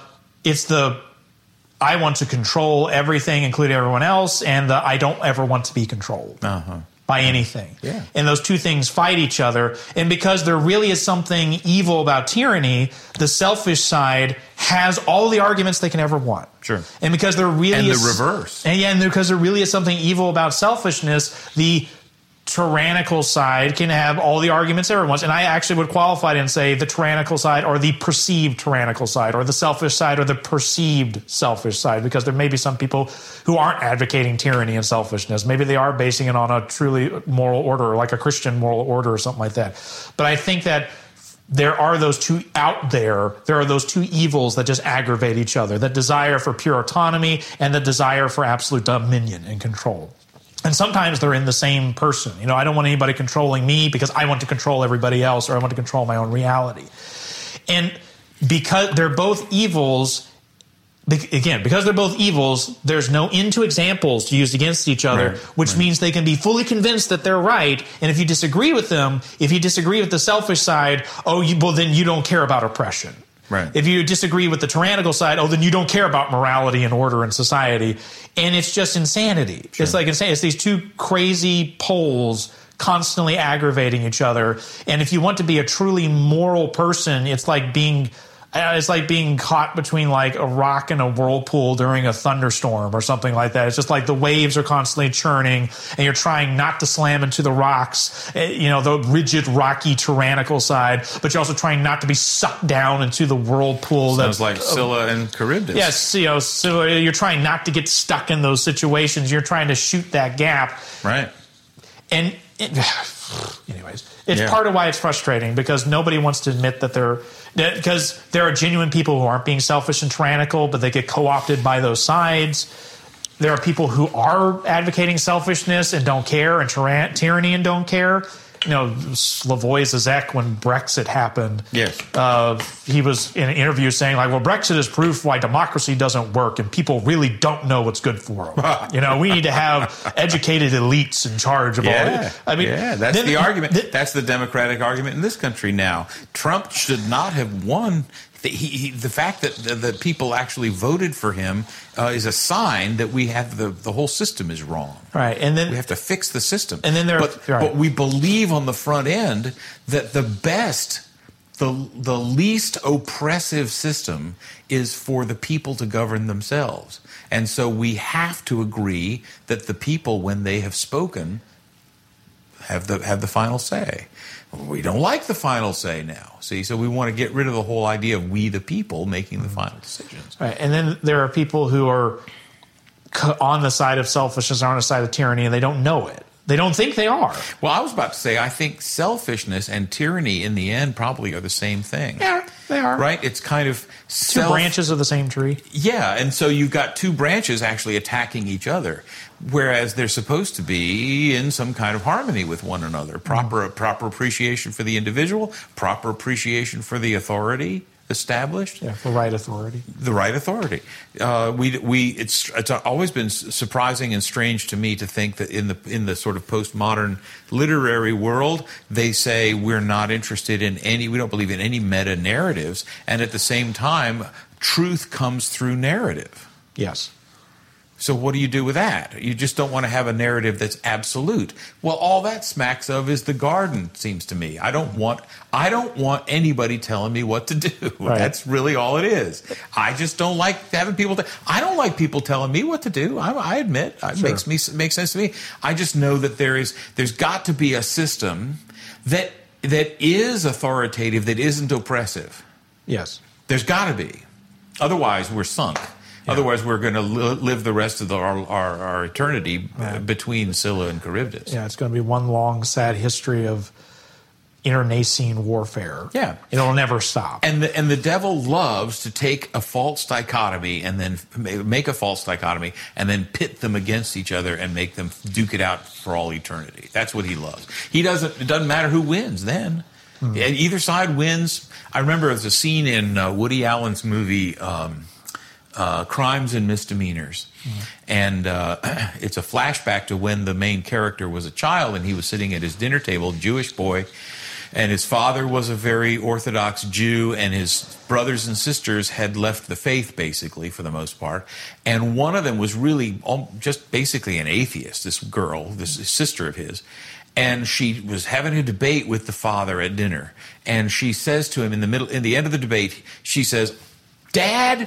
I want to control everything, including everyone else, and the I don't ever want to be controlled. By anything. Yeah. And those two things fight each other. And because there really is something evil about tyranny, the selfish side has all the arguments they can ever want. Sure. And because there really is... And the reverse. And because there really is something evil about selfishness, the tyrannical side can have all the arguments everyone wants. And I actually would qualify it and say the tyrannical side or the perceived tyrannical side or the selfish side or the perceived selfish side, because there may be some people who aren't advocating tyranny and selfishness. Maybe they are basing it on a truly moral order, like a Christian moral order or something like that. But I think that there are those two out there. There are those two evils that just aggravate each other, the desire for pure autonomy and the desire for absolute dominion and control. And sometimes they're in the same person. I don't want anybody controlling me because I want to control everybody else, or I want to control my own reality. And because they're both evils, because they're both evils, there's no into examples to use against each other, which means they can be fully convinced that they're right. And if you disagree with them, if you disagree with the selfish side, then you don't care about oppression. Right. If you disagree with the tyrannical side, then you don't care about morality and order in society. And it's just insanity. Sure. It's like insane. It's these two crazy poles constantly aggravating each other. And if you want to be a truly moral person, it's like being caught between like a rock and a whirlpool during a thunderstorm or something like that. It's just like the waves are constantly churning and you're trying not to slam into the rocks, the rigid, rocky, tyrannical side, but you're also trying not to be sucked down into the whirlpool. Sounds like Scylla and Charybdis. Yes, so you're trying not to get stuck in those situations. You're trying to shoot that gap. Right. And anyways, it's part of why it's frustrating, because nobody wants to admit because there are genuine people who aren't being selfish and tyrannical, but they get co-opted by those sides. There are people who are advocating selfishness and don't care, and tyranny and don't care. Slavoj Zizek, when Brexit happened, yes, he was in an interview saying, like, well, Brexit is proof why democracy doesn't work and people really don't know what's good for them. We need to have educated elites in charge of all it. I mean, that's the argument. That's the Democratic argument in this country now. Trump should not have won. The fact that the people actually voted for him is a sign that we have the whole system is wrong. Right, and then we have to fix the system. And then but we believe on the front end that the best, the least oppressive system is for the people to govern themselves, and so we have to agree that the people, when they have spoken, have the final say. We don't like the final say now. See, so we want to get rid of the whole idea of we the people making the final decisions. Right, and then there are people who are on the side of selfishness, or on the side of tyranny, and they don't know it. They don't think they are. Well, I was about to say, I think selfishness and tyranny in the end probably are the same thing. Yeah, they are. Right? It's kind of two branches of the same tree. Yeah, and so you've got two branches actually attacking each other, whereas they're supposed to be in some kind of harmony with one another. Proper appreciation for the individual, proper appreciation for the authority established. Yeah, the right authority. The right authority. It's always been surprising and strange to me to think that in the sort of postmodern literary world, they say we don't believe in any meta narratives, and at the same time, truth comes through narrative. Yes. So what do you do with that? You just don't want to have a narrative that's absolute. Well, all that smacks of is the garden, seems to me. I don't want anybody telling me what to do. Right. That's really all it is. I just don't like having people. I don't like people telling me what to do. I admit it makes sense to me. I just know that there's got to be a system that is authoritative, that isn't oppressive. Yes, there's got to be. Otherwise, we're sunk. Yeah. Otherwise, we're going to live the rest of our eternity between Scylla and Charybdis. Yeah, it's going to be one long, sad history of internecine warfare. Yeah. It'll never stop. And the devil loves to take a false dichotomy and then make a false dichotomy and then pit them against each other and make them duke it out for all eternity. That's what he loves. It doesn't matter who wins then. Mm-hmm. Either side wins. I remember there's a scene in Woody Allen's movie Crimes and Misdemeanors. Mm. And it's a flashback to when the main character was a child and he was sitting at his dinner table, Jewish boy, and his father was a very Orthodox Jew, and his brothers and sisters had left the faith, basically, for the most part. And one of them was really just basically an atheist, this girl, this sister of his. And she was having a debate with the father at dinner. And she says to him in the end of the debate, she says, "Dad,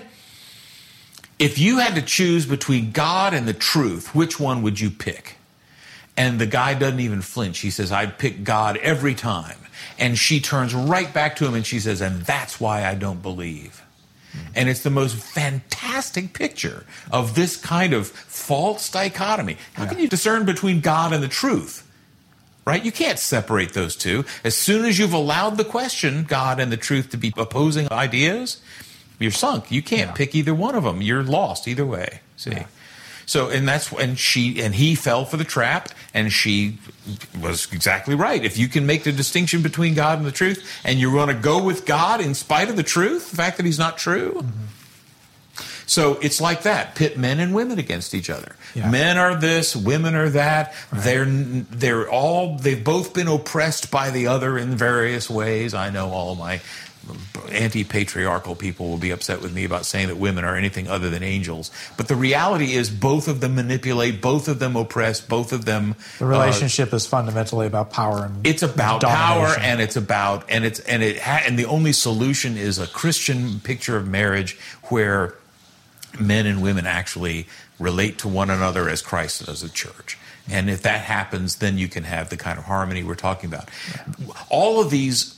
if you had to choose between God and the truth, which one would you pick?" And the guy doesn't even flinch. He says, "I'd pick God every time." And she turns right back to him and she says, "And that's why I don't believe." Mm-hmm. And it's the most fantastic picture of this kind of false dichotomy. How can you discern between God and the truth? Right? You can't separate those two. As soon as you've allowed the question, God and the truth, to be opposing ideas, you're sunk. You can't pick either one of them. You're lost either way. See? Yeah. So, and he fell for the trap, and she was exactly right. If you can make the distinction between God and the truth, and you're going to go with God in spite of the truth, the fact that he's not true. Mm-hmm. So it's like that. Pit men and women against each other. Yeah. Men are this, women are that. Right. They've both been oppressed by the other in various ways. I know all of my anti-patriarchal people will be upset with me about saying that women are anything other than angels. But the reality is both of them manipulate, both of them oppress, both of them... The relationship is fundamentally about power and it's about domination. power, and it's about... And the only solution is a Christian picture of marriage where men and women actually relate to one another as Christ does the church. And if that happens, then you can have the kind of harmony we're talking about. All of these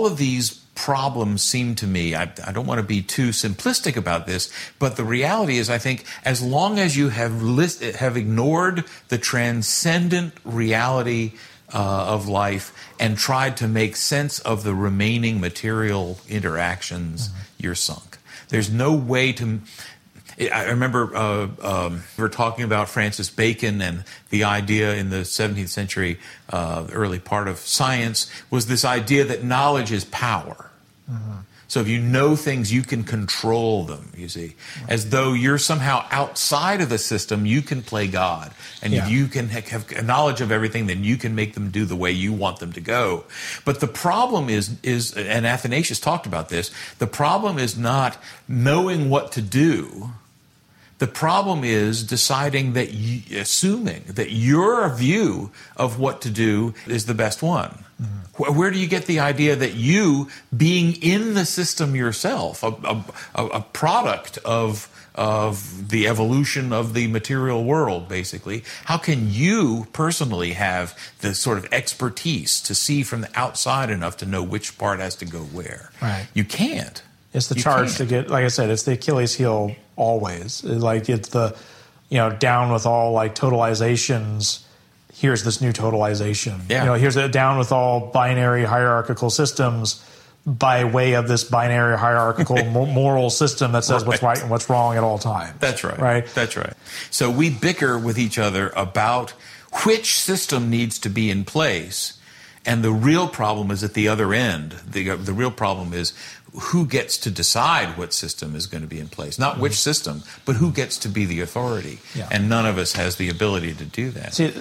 problems seem to me, I don't want to be too simplistic about this, but the reality is, I think, as long as you have ignored the transcendent reality of life and tried to make sense of the remaining material interactions, you're sunk. There's no way to... I remember we were talking about Francis Bacon, and the idea in the 17th century, early part of science, was this idea that knowledge is power. Mm-hmm. So if you know things, you can control them, you see. As though you're somehow outside of the system, you can play God. And if you can have knowledge of everything, then you can make them do the way you want them to go. But the problem is, and Athanasius talked about this, the problem is not knowing what to do. The problem is deciding that, assuming that your view of what to do is the best one. Mm-hmm. Where do you get the idea that you, being in the system yourself, a product of the evolution of the material world, basically, how can you personally have the sort of expertise to see from the outside enough to know which part has to go where? Right. You can't. It's the charge to get, like I said, it's the Achilles heel always. Like it's the, down with all like totalizations. Here's this new totalization. Yeah. Here's the down with all binary hierarchical systems by way of this binary hierarchical moral system that says what's right and what's wrong at all times. That's right. Right. That's right. So we bicker with each other about which system needs to be in place. And the real problem is at the other end. The real problem is who gets to decide what system is going to be in place. Not which system, but who gets to be the authority. Yeah. And none of us has the ability to do that. See,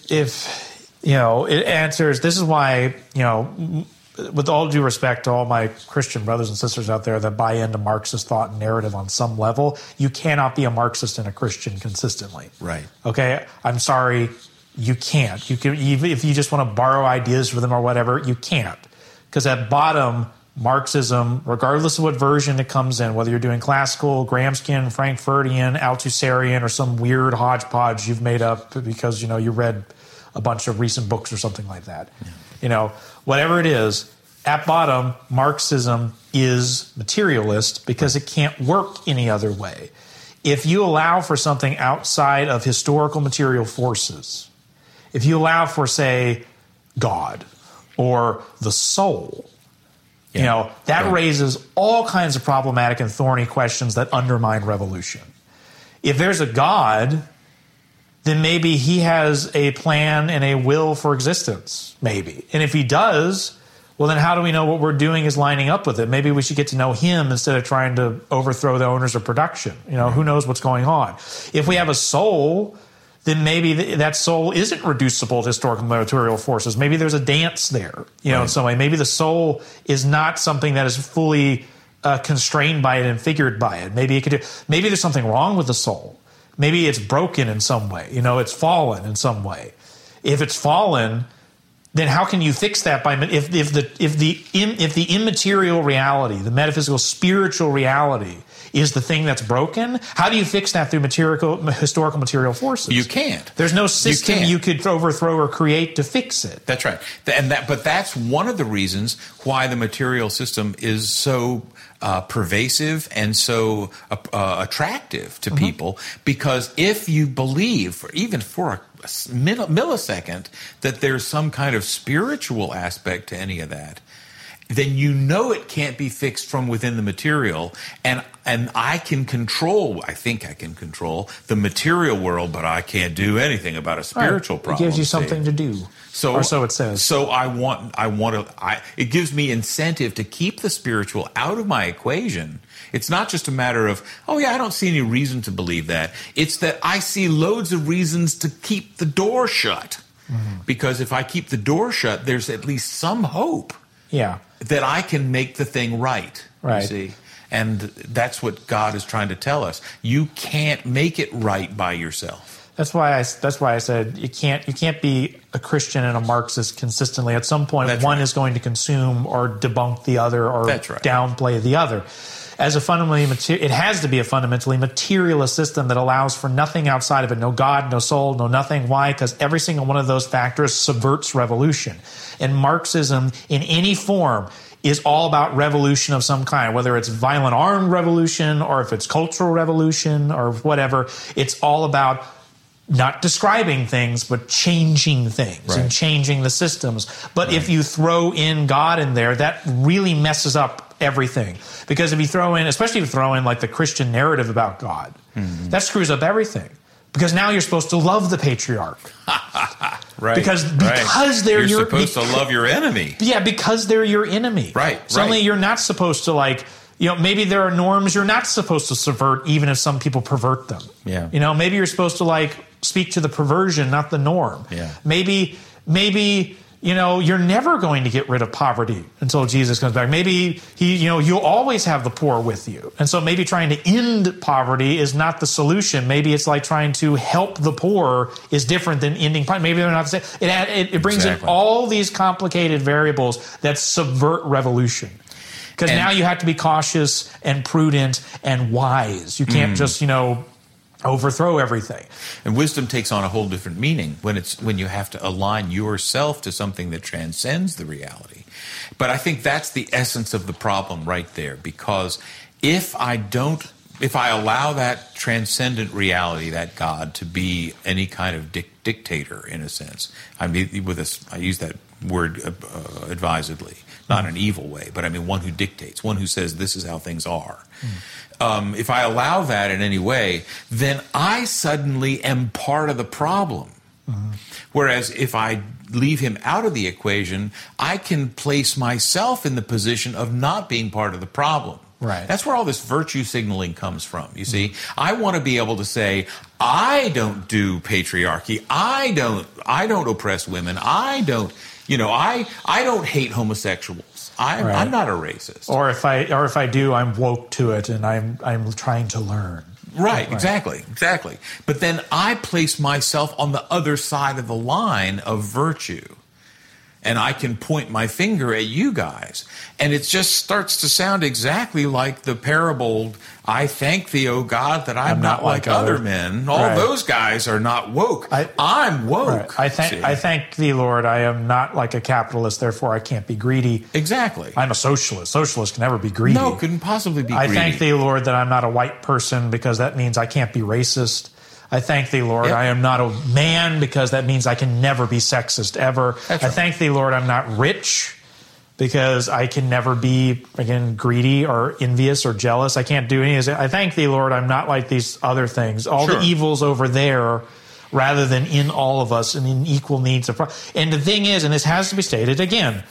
if it answers, this is why, with all due respect to all my Christian brothers and sisters out there that buy into Marxist thought and narrative on some level, you cannot be a Marxist and a Christian consistently. Right. Okay? I'm sorry. You can't. You can, even if you just want to borrow ideas for them or whatever, you can't. Because at bottom, Marxism, regardless of what version it comes in, whether you're doing classical, Gramscian, Frankfurtian, Althusserian, or some weird hodgepodge you've made up because, you read a bunch of recent books or something like that. Yeah. Whatever it is, at bottom, Marxism is materialist because it can't work any other way. If you allow for something outside of historical material forces, if you allow for, say, God or the soul, that raises all kinds of problematic and thorny questions that undermine revolution. If there's a God, then maybe he has a plan and a will for existence, maybe. And if he does, well, then how do we know what we're doing is lining up with it? Maybe we should get to know him instead of trying to overthrow the owners of production. Who knows what's going on? If we have a soul, then maybe that soul isn't reducible to historical material forces. Maybe there's a dance there, in some way. Maybe the soul is not something that is fully constrained by it and figured by it. Maybe there's something wrong with the soul. Maybe it's broken in some way. It's fallen in some way. If it's fallen, then how can you fix that by if the immaterial reality, the metaphysical spiritual reality, is the thing that's broken? How do you fix that through historical material forces? You can't. There's no system you could overthrow or create to fix it. That's right. But that's one of the reasons why the material system is so pervasive and so attractive to people, because if you believe, even for a millisecond, that there's some kind of spiritual aspect to any of that, then it can't be fixed from within the material. And I think I can control the material world, but I can't do anything about a spiritual problem. It gives you something to do. Or so it says. So it gives me incentive to keep the spiritual out of my equation. It's not just a matter of, I don't see any reason to believe that. It's that I see loads of reasons to keep the door shut. Mm-hmm. Because if I keep the door shut, there's at least some hope. Yeah. that I can make the thing right. Right. You see? And that's what God is trying to tell us. You can't make it right by yourself. That's why I said you can't be a Christian and a Marxist consistently. At some point, one is going to consume or debunk the other or downplay the other. As it has to be a fundamentally materialist system that allows for nothing outside of it. No God, no soul, no nothing. Why? Because every single one of those factors subverts revolution. And Marxism, in any form, is all about revolution of some kind, whether it's violent armed revolution or if it's cultural revolution or whatever. It's all about not describing things, but changing things and changing the systems. But if you throw in God in there, that really messes up everything. Because if you throw in, especially if you throw in like the Christian narrative about God, that screws up everything. Because now you're supposed to love the patriarch. Because they're you're supposed to love your enemy. Yeah, because they're your enemy. Suddenly you're not supposed to maybe there are norms you're not supposed to subvert, even if some people pervert them. Yeah. Maybe you're supposed to speak to the perversion, not the norm. Yeah. Maybe you're never going to get rid of poverty until Jesus comes back. Maybe you'll always have the poor with you. And so maybe trying to end poverty is not the solution. Maybe it's like trying to help the poor is different than ending poverty. Maybe they're not the same. It brings in all these complicated variables that subvert revolution. Because now you have to be cautious and prudent and wise. You can't just, overthrow everything. And wisdom takes on a whole different meaning when you have to align yourself to something that transcends the reality. But I think that's the essence of the problem right there, because if I allow that transcendent reality, that God, to be any kind of dictator in a sense, I use that word advisedly, not in an evil way, but I mean one who dictates, one who says this is how things are. If I allow that in any way, then I suddenly am part of the problem. Whereas if I leave him out of the equation, I can place myself in the position of not being part of the problem. Right. That's where all this virtue signaling comes from, you see. I want to be able to say, I don't do patriarchy. I don't oppress women. I don't hate homosexuals. I'm not a racist. Or if I do, I'm woke to it and I'm trying to learn. Right, exactly. But then I place myself on the other side of the line of virtue. And I can point my finger at you guys. And it just starts to sound exactly like the parable, I thank thee, O God, that I'm not like other men. All those guys are not woke. I'm woke. I thank thee, Lord, I am not like a capitalist, therefore I can't be greedy. Exactly. I'm a socialist. Socialists can never be greedy. No, couldn't possibly be greedy. I thank thee, Lord, that I'm not a white person, because that means I can't be racist. I thank thee, Lord, I am not a man, because that means I can never be sexist ever. I thank thee, Lord, I'm not rich, because I can never be, again, greedy or envious or jealous. I can't do any of this. I thank thee, Lord, I'm not like these other things. All the evils over there, rather than in all of us and in equal needs. And the thing is, and this has to be stated again,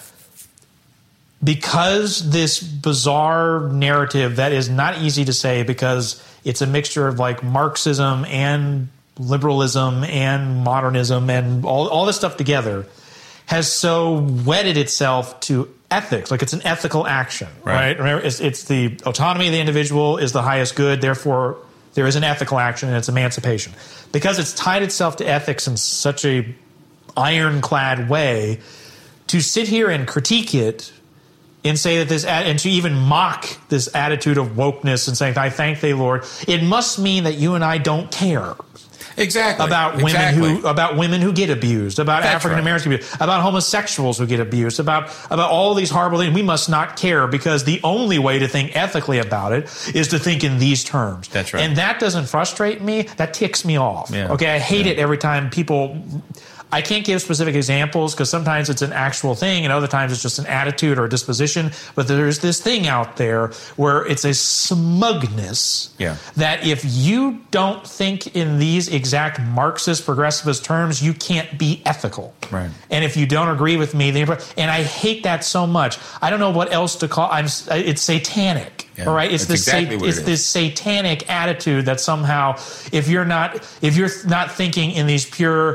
because this bizarre narrative that is not easy to say, because it's a mixture of Marxism and liberalism and modernism and all this stuff together, has so wedded itself to ethics. It's an ethical action, right? Remember, it's the autonomy of the individual is the highest good. Therefore, there is an ethical action, and it's emancipation. Because it's tied itself to ethics in such a ironclad way, to sit here and critique it and say that and to even mock this attitude of wokeness and saying, I thank thee, Lord, it must mean that you and I don't care. Exactly. About women who get abused, about African Americans abused, about homosexuals who get abused, about all these horrible things. We must not care, because the only way to think ethically about it is to think in these terms. That's right. And that doesn't frustrate me. That ticks me off. Yeah. Okay, I hate it every time people. I can't give specific examples, because sometimes it's an actual thing and other times it's just an attitude or a disposition. But there's this thing out there where it's a smugness that if you don't think in these exact Marxist progressivist terms, you can't be ethical. Right. And if you don't agree with me, and I hate that so much. I don't know what else to call it's satanic. Yeah, all right, it's this satanic attitude that somehow, if you're not thinking in these pure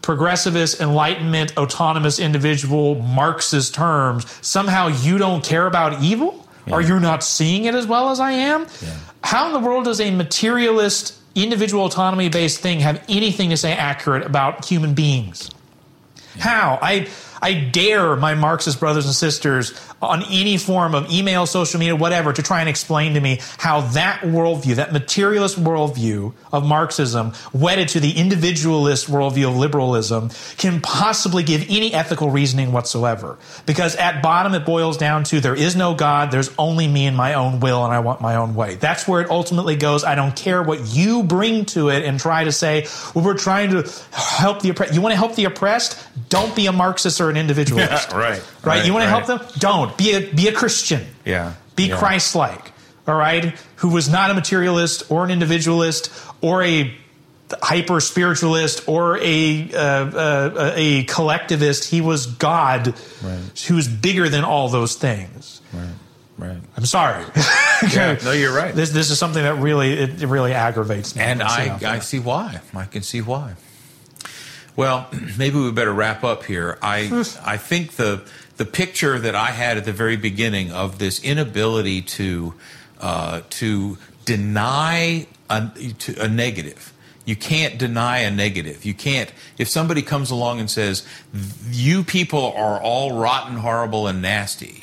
progressivist, enlightenment, autonomous individual, Marxist terms, somehow you don't care about evil? Yeah. Or you're not seeing it as well as I am? Yeah. How in the world does a materialist, individual autonomy-based thing have anything to say accurate about human beings? Yeah. How? I dare my Marxist brothers and sisters on any form of email, social media, whatever, to try and explain to me how that worldview, that materialist worldview of Marxism, wedded to the individualist worldview of liberalism, can possibly give any ethical reasoning whatsoever. Because at bottom it boils down to there is no God, there's only me and my own will, and I want my own way. That's where it ultimately goes. I don't care what you bring to it and try to say, well, we're trying to help the oppressed. You want to help the oppressed? Don't be a Marxist or an individualist. Yeah, right. You want to help them? Don't. Be a Christian. Yeah. Be Christ-like. All right? Who was not a materialist or an individualist or a hyper-spiritualist or a collectivist. He was God, who was bigger than all those things. Right. I'm sorry. Yeah, no, you're right. This is something that really aggravates me. And I see why. I can see why. Well, maybe we better wrap up here. I think the picture that I had at the very beginning of this inability to deny a negative. You can't deny a negative. You can't. If somebody comes along and says, "You people are all rotten, horrible, and nasty,"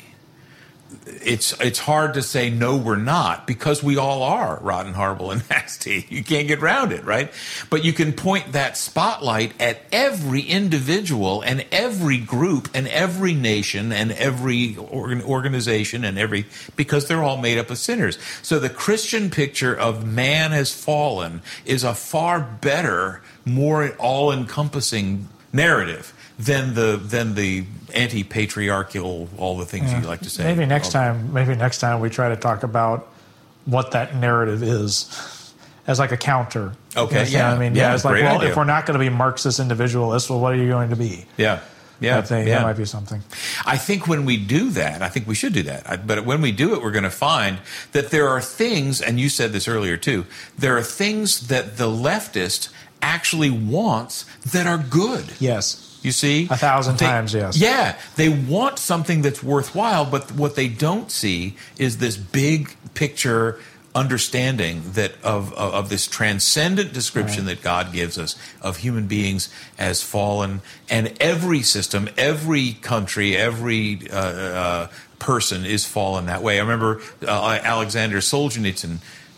it's hard to say, no, we're not, because we all are rotten, horrible, and nasty. You can't get around it, right? But you can point that spotlight at every individual and every group and every nation and every organization and because they're all made up of sinners. So the Christian picture of man has fallen is a far better, more all-encompassing narrative than the anti-patriarchal, all the things you like to say. Maybe next time we try to talk about what that narrative is as like a counter. Okay, it's like, well, if we're not going to be Marxist individualists, well, what are you going to be? That might be something. I think when we do that, I think we should do that. But when we do it, we're going to find that there are things, and you said this earlier too, there are things that the leftist actually wants that are good. Yes. You see? 1,000 times, yes. Yeah. They want something that's worthwhile, but what they don't see is this big picture understanding that of this transcendent description that God gives us of human beings as fallen, and every system, every country, every person is fallen that way. I remember Alexander Solzhenitsyn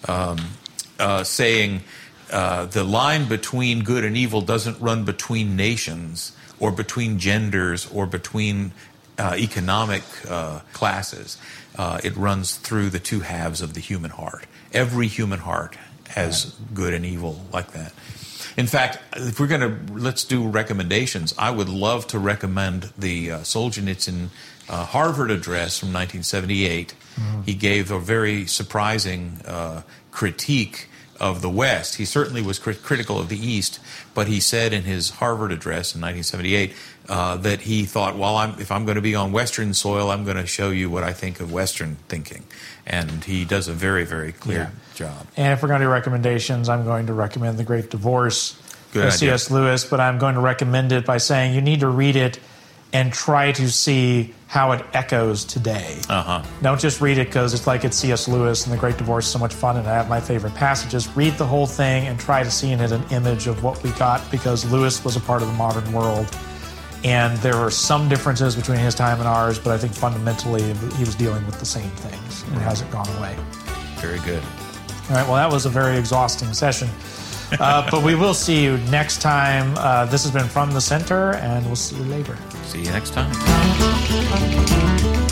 saying, the line between good and evil doesn't run between nations or between genders or between economic classes. It runs through the two halves of the human heart. Every human heart has good and evil like that. In fact, if we're let's do recommendations. I would love to recommend the Solzhenitsyn Harvard address from 1978. Mm-hmm. He gave a very surprising critique of the West. He certainly was critical of the East, but he said in his Harvard address in 1978 that he thought, well, if I'm going to be on Western soil, I'm going to show you what I think of Western thinking. And he does a very, very clear job. And if we're going to do recommendations, I'm going to recommend The Great Divorce by C.S. Lewis, but I'm going to recommend it by saying you need to read it and try to see how it echoes today. Don't just read it because it's like it's C.S. Lewis and The Great Divorce is so much fun and I have my favorite passages. Read the whole thing and try to see in it an image of what we got, because Lewis was a part of the modern world. And there are some differences between his time and ours, but I think fundamentally he was dealing with the same things. And it hasn't gone away. Very good. All right, well, that was a very exhausting session. But we will see you next time. This has been From the Center, and we'll see you later. See you next time.